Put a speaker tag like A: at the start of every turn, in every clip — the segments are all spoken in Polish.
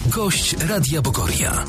A: Gość Radia Bogoria.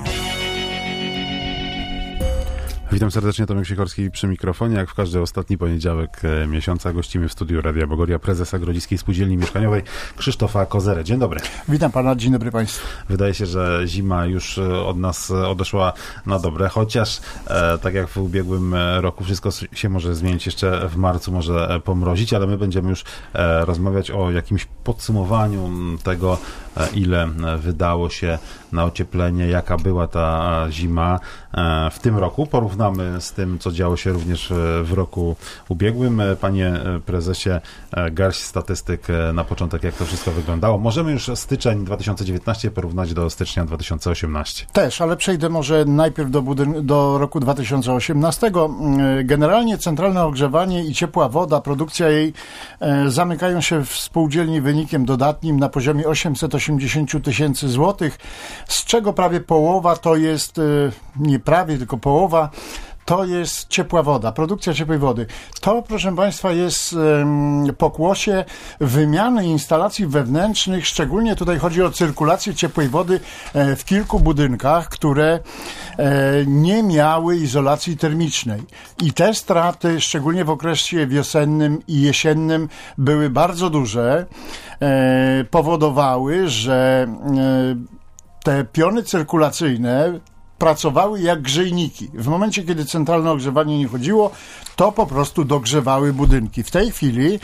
B: Witam serdecznie, Tomek Sikorski przy mikrofonie. Jak w każdy ostatni poniedziałek miesiąca gościmy w studiu Radia Bogoria prezesa Grodziskiej Spółdzielni Mieszkaniowej Krzysztofa Kozerę. Dzień dobry.
C: Witam pana, dzień dobry państwu.
B: Wydaje się, że zima już od nas odeszła na dobre, chociaż tak jak w ubiegłym roku wszystko się może zmienić, jeszcze w marcu może pomrozić, ale my będziemy już rozmawiać o jakimś podsumowaniu tego, ile wydało się na ocieplenie, jaka była ta zima w tym roku. Porównamy z tym, co działo się również w roku ubiegłym. Panie prezesie, garść statystyk na początek, jak to wszystko wyglądało. Możemy już styczeń 2019 porównać do stycznia 2018.
C: Też, ale przejdę może najpierw do roku 2018. Generalnie centralne ogrzewanie i ciepła woda, produkcja jej zamykają się w spółdzielni wynikiem dodatnim na poziomie 880 tysięcy złotych, z czego prawie połowa to jest, nie prawie, tylko połowa, to jest ciepła woda, produkcja ciepłej wody. To, proszę państwa, jest pokłosie wymiany instalacji wewnętrznych, szczególnie tutaj chodzi o cyrkulację ciepłej wody w kilku budynkach, które nie miały izolacji termicznej. I te straty, szczególnie w okresie wiosennym i jesiennym, były bardzo duże. Powodowały, że te piony cyrkulacyjne pracowały jak grzejniki. W momencie, kiedy centralne ogrzewanie nie chodziło, to po prostu dogrzewały budynki. W tej chwili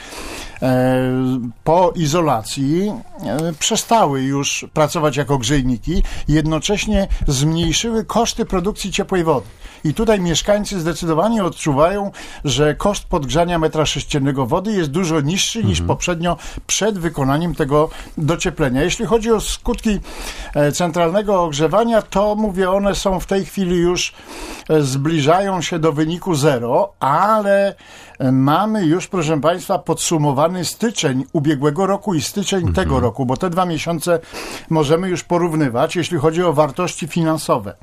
C: po izolacji przestały już pracować jako grzejniki, jednocześnie zmniejszyły koszty produkcji ciepłej wody. I tutaj mieszkańcy zdecydowanie odczuwają, że koszt podgrzania metra sześciennego wody jest dużo niższy niż poprzednio przed wykonaniem tego docieplenia. Jeśli chodzi o skutki centralnego ogrzewania, to mówię, one są w tej chwili już, zbliżają się do wyniku 0, ale mamy już, proszę państwa, podsumowany styczeń ubiegłego roku i styczeń tego roku, bo te 2 miesiące możemy już porównywać, jeśli chodzi o wartości finansowe.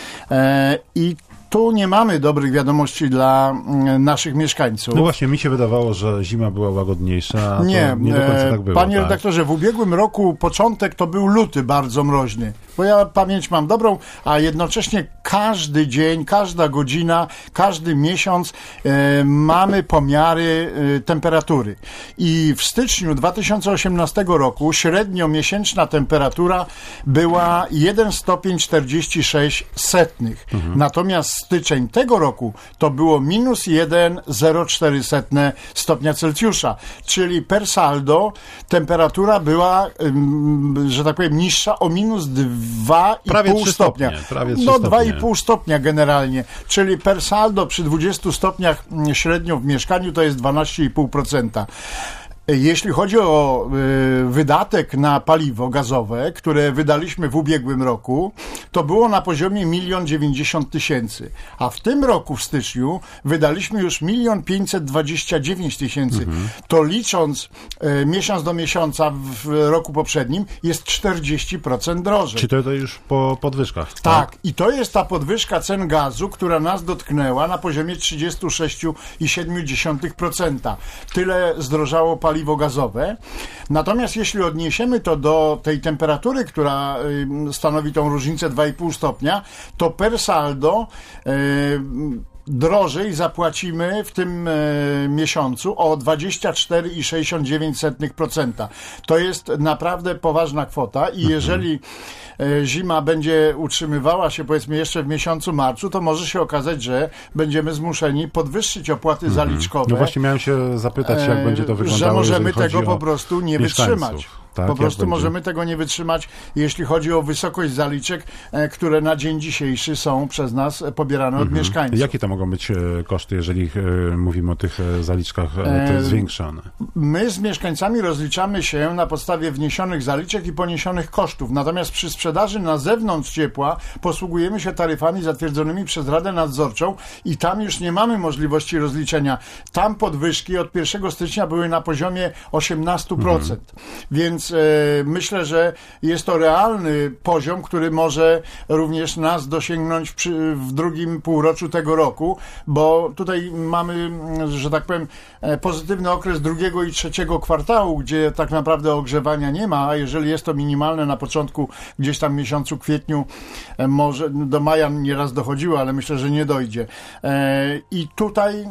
C: I tu nie mamy dobrych wiadomości dla naszych mieszkańców.
B: No właśnie, mi się wydawało, że zima była łagodniejsza, a
C: nie
B: nie do końca tak było.
C: Panie
B: tak?
C: redaktorze, w ubiegłym roku początek to był luty bardzo mroźny, bo ja pamięć mam dobrą, a jednocześnie każdy dzień, każda godzina, każdy miesiąc mamy pomiary temperatury. I w styczniu 2018 roku średnio miesięczna temperatura była 1 stopień 46 setnych. Natomiast styczeń tego roku to było minus 1,04 stopnia Celsjusza, czyli per saldo temperatura była, że tak powiem, niższa o minus 2,5 stopnia. No 2,5 stopnia generalnie, czyli per saldo przy 20 stopniach średnio w mieszkaniu to jest 12,5%. Jeśli chodzi o wydatek na paliwo gazowe, które wydaliśmy w ubiegłym roku, to było na poziomie 1 090 000, a w tym roku w styczniu wydaliśmy już 1 529 000. To licząc miesiąc do miesiąca w roku poprzednim jest 40% drożej.
B: Czy to już po podwyżkach?
C: Tak, i to jest ta podwyżka cen gazu, która nas dotknęła na poziomie 36,7%. Tyle zdrożało paliwo gazowe. Natomiast jeśli odniesiemy to do tej temperatury, która stanowi tą różnicę 2,5 stopnia, to per saldo drożej zapłacimy w tym miesiącu o 24,69%. To jest naprawdę poważna kwota i jeżeli zima będzie utrzymywała się, powiedzmy, jeszcze w miesiącu marcu, to może się okazać, że będziemy zmuszeni podwyższyć opłaty zaliczkowe.
B: No właśnie miałem się zapytać, jak będzie to wyglądało,
C: że możemy tego po prostu nie wytrzymać.
B: Tak,
C: po prostu możemy tego nie wytrzymać, jeśli chodzi o wysokość zaliczek, które na dzień dzisiejszy są przez nas pobierane od mieszkańców.
B: Jakie to mogą być koszty, jeżeli mówimy o tych zaliczkach zwiększone?
C: My z mieszkańcami rozliczamy się na podstawie wniesionych zaliczek i poniesionych kosztów. Natomiast przy sprzedaży na zewnątrz ciepła posługujemy się taryfami zatwierdzonymi przez Radę Nadzorczą i tam już nie mamy możliwości rozliczenia. Tam podwyżki od 1 stycznia były na poziomie 18%. Więc Więc myślę, że jest to realny poziom, który może również nas dosięgnąć w drugim półroczu tego roku, bo tutaj mamy, że tak powiem, pozytywny okres drugiego i trzeciego kwartału, gdzie tak naprawdę ogrzewania nie ma, a jeżeli jest to minimalne na początku, gdzieś tam w miesiącu kwietniu, może do maja nieraz dochodziło, ale myślę, że nie dojdzie. I tutaj,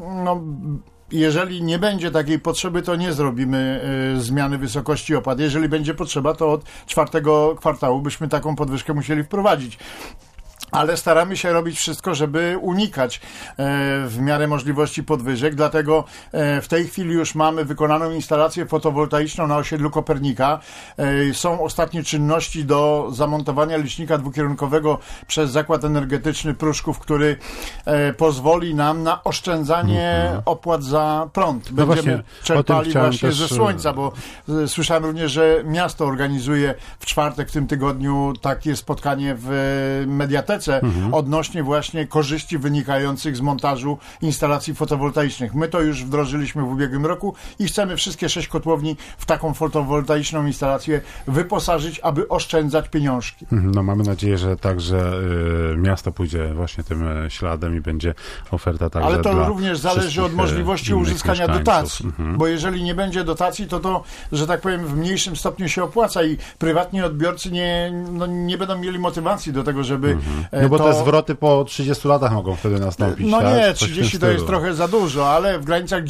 C: jeżeli nie będzie takiej potrzeby, to nie zrobimy zmiany wysokości opłat. Jeżeli będzie potrzeba, to od czwartego kwartału byśmy taką podwyżkę musieli wprowadzić. Ale staramy się robić wszystko, żeby unikać w miarę możliwości podwyżek, dlatego w tej chwili już mamy wykonaną instalację fotowoltaiczną na osiedlu Kopernika. Są ostatnie czynności do zamontowania licznika dwukierunkowego przez Zakład Energetyczny Pruszków, który pozwoli nam na oszczędzanie opłat za prąd. Będziemy czerpali właśnie ze słońca, bo słyszałem również, że miasto organizuje w czwartek w tym tygodniu takie spotkanie w Mediatece odnośnie właśnie korzyści wynikających z montażu instalacji fotowoltaicznych. My to już wdrożyliśmy w ubiegłym roku i chcemy wszystkie 6 kotłowni w taką fotowoltaiczną instalację wyposażyć, aby oszczędzać pieniążki.
B: Mamy nadzieję, że także miasto pójdzie właśnie tym śladem i będzie oferta także
C: ale to
B: dla
C: również zależy od możliwości uzyskania dotacji, bo jeżeli nie będzie dotacji, to, że tak powiem, w mniejszym stopniu się opłaca i prywatni odbiorcy nie będą mieli motywacji do tego, żeby
B: bo te zwroty po 30 latach mogą wtedy nastąpić.
C: No
B: tak?
C: nie, 30 to jest trochę za dużo, ale w granicach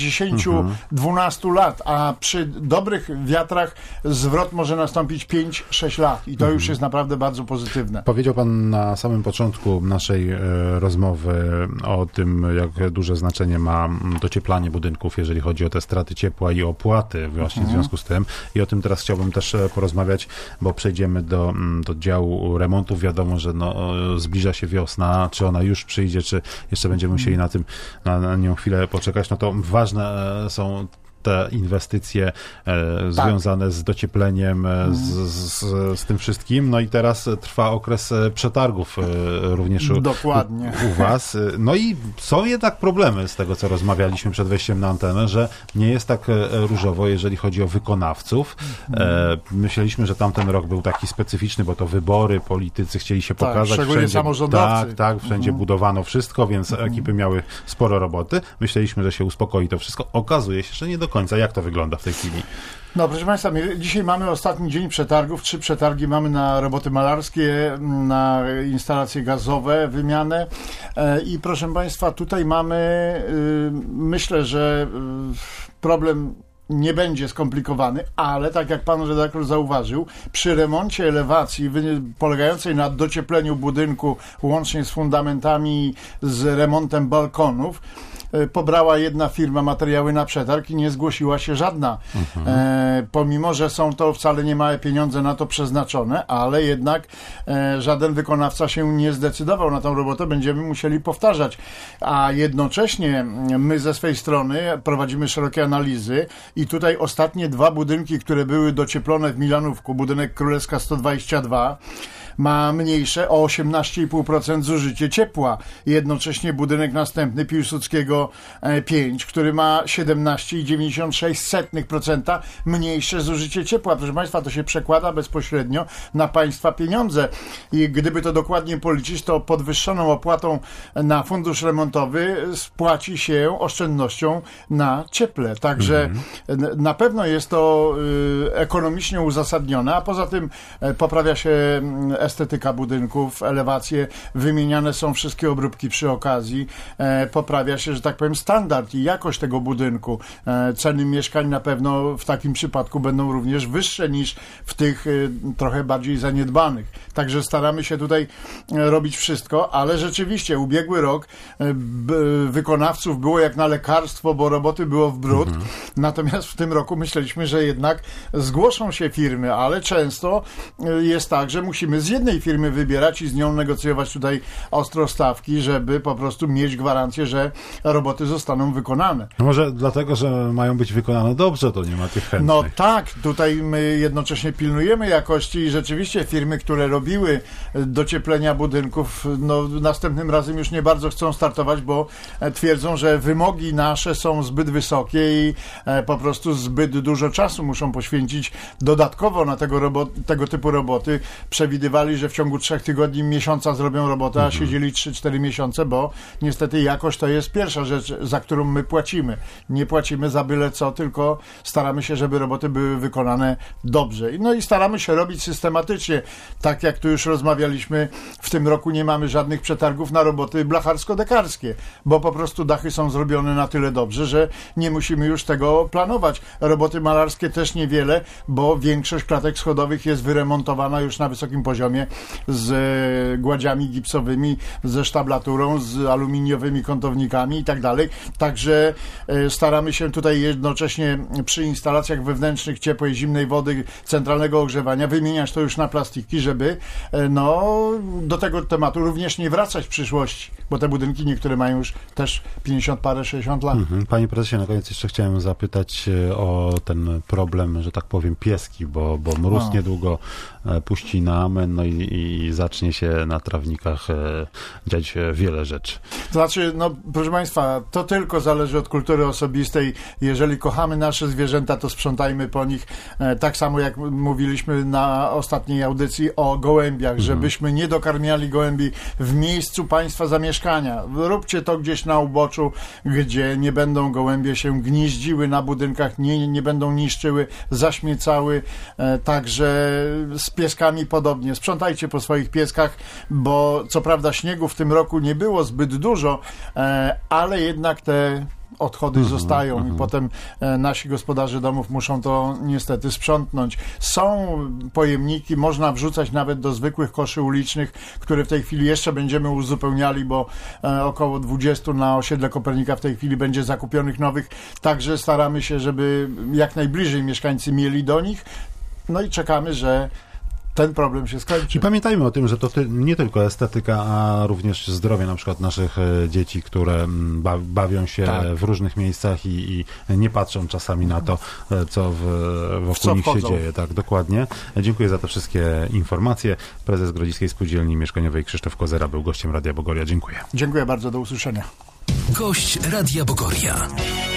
C: 10-12 lat, a przy dobrych wiatrach zwrot może nastąpić 5-6 lat i to już jest naprawdę bardzo pozytywne.
B: Powiedział pan na samym początku naszej rozmowy o tym, jak duże znaczenie ma docieplanie budynków, jeżeli chodzi o te straty ciepła i opłaty właśnie w związku z tym. I o tym teraz chciałbym też porozmawiać, bo przejdziemy do działu remontów. Wiadomo, że zbliża się wiosna, czy ona już przyjdzie, czy jeszcze będziemy musieli na nią chwilę poczekać, to ważne są te inwestycje związane z dociepleniem, z tym wszystkim. I teraz trwa okres przetargów również u was. I są jednak problemy z tego, co rozmawialiśmy przed wejściem na antenę, że nie jest tak różowo, jeżeli chodzi o wykonawców. Myśleliśmy, że tamten rok był taki specyficzny, bo to wybory, politycy chcieli się pokazać.
C: Szczególnie samorządowcy.
B: Tak, wszędzie budowano wszystko, więc ekipy miały sporo roboty. Myśleliśmy, że się uspokoi to wszystko. Okazuje się, że nie do końca. Jak to wygląda w tej chwili?
C: Proszę Państwa, dzisiaj mamy ostatni dzień przetargów. 3 przetargi mamy na roboty malarskie, na instalacje gazowe, wymianę i proszę Państwa, tutaj mamy, myślę, że problem nie będzie skomplikowany, ale tak jak pan redaktor zauważył, przy remoncie elewacji polegającej na dociepleniu budynku łącznie z fundamentami, z remontem balkonów, pobrała jedna firma materiały na przetarg i nie zgłosiła się żadna. Pomimo, że są to wcale nie małe pieniądze na to przeznaczone, ale jednak żaden wykonawca się nie zdecydował na tą robotę. Będziemy musieli powtarzać. A jednocześnie my ze swej strony prowadzimy szerokie analizy i tutaj ostatnie 2 budynki, które były docieplone w Milanówku, budynek Królewska 122, ma mniejsze o 18,5% zużycie ciepła. Jednocześnie budynek następny Piłsudskiego 5, który ma 17,96% mniejsze zużycie ciepła. Proszę Państwa, to się przekłada bezpośrednio na Państwa pieniądze. I gdyby to dokładnie policzyć, to podwyższoną opłatą na fundusz remontowy spłaci się oszczędnością na cieple. Także na pewno jest to ekonomicznie uzasadnione, a poza tym poprawia się estetyka budynków, elewacje, wymieniane są wszystkie obróbki przy okazji, poprawia się, że tak powiem, standard i jakość tego budynku. Ceny mieszkań na pewno w takim przypadku będą również wyższe niż w tych trochę bardziej zaniedbanych. Także staramy się tutaj robić wszystko, ale rzeczywiście ubiegły rok wykonawców było jak na lekarstwo, bo roboty było w bród. Natomiast w tym roku myśleliśmy, że jednak zgłoszą się firmy, ale często jest tak, że musimy zjeść jednej firmy wybierać i z nią negocjować tutaj ostro stawki, żeby po prostu mieć gwarancję, że roboty zostaną wykonane.
B: Może dlatego, że mają być wykonane dobrze, to nie ma tych chętnych.
C: No tak, tutaj my jednocześnie pilnujemy jakości i rzeczywiście firmy, które robiły docieplenia budynków, no następnym razem już nie bardzo chcą startować, bo twierdzą, że wymogi nasze są zbyt wysokie i po prostu zbyt dużo czasu muszą poświęcić dodatkowo na tego typu roboty. Przewidywali, że w ciągu 3 tygodni, miesiąca zrobią robotę, a siedzieli 3-4 miesiące, bo niestety jakość to jest pierwsza rzecz, za którą my płacimy. Nie płacimy za byle co, tylko staramy się, żeby roboty były wykonane dobrze. No i staramy się robić systematycznie. Tak jak tu już rozmawialiśmy, w tym roku nie mamy żadnych przetargów na roboty blacharsko-dekarskie, bo po prostu dachy są zrobione na tyle dobrze, że nie musimy już tego planować. Roboty malarskie też niewiele, bo większość klatek schodowych jest wyremontowana już na wysokim poziomie z gładziami gipsowymi, ze sztablaturą, z aluminiowymi kątownikami i tak dalej. Także staramy się tutaj jednocześnie przy instalacjach wewnętrznych ciepłej, zimnej wody, centralnego ogrzewania wymieniać to już na plastiki, żeby do tego tematu również nie wracać w przyszłości, bo te budynki niektóre mają już też 50 parę, 60 lat.
B: Panie prezesie, na koniec jeszcze chciałem zapytać o ten problem, że tak powiem, pieski, bo mróz niedługo puści na amen, no i zacznie się na trawnikach dziać wiele rzeczy.
C: To znaczy, proszę Państwa, to tylko zależy od kultury osobistej. Jeżeli kochamy nasze zwierzęta, to sprzątajmy po nich. Tak samo jak mówiliśmy na ostatniej audycji o gołębiach, żebyśmy nie dokarmiali gołębi w miejscu Państwa zamieszkania. Róbcie to gdzieś na uboczu, gdzie nie będą gołębie się gnieździły na budynkach, nie będą niszczyły, zaśmiecały. Także z pieskami podobnie. Sprzątajcie po swoich pieskach, bo co prawda śniegu w tym roku nie było zbyt dużo, ale jednak te odchody zostają i potem nasi gospodarze domów muszą to niestety sprzątnąć. Są pojemniki, można wrzucać nawet do zwykłych koszy ulicznych, które w tej chwili jeszcze będziemy uzupełniali, bo około 20 na osiedle Kopernika w tej chwili będzie zakupionych nowych, także staramy się, żeby jak najbliżej mieszkańcy mieli do nich, no i czekamy, że ten problem się skończy.
B: I pamiętajmy o tym, że to nie tylko estetyka, a również zdrowie na przykład naszych dzieci, które bawią się w różnych miejscach i nie patrzą czasami na to, co wokół nich się dzieje. Tak, dokładnie. Dziękuję za te wszystkie informacje. Prezes Grodziskiej Spółdzielni Mieszkaniowej Krzysztof Kozera był gościem Radia Bogoria. Dziękuję.
C: Dziękuję bardzo, do usłyszenia.
A: Gość Radia Bogoria.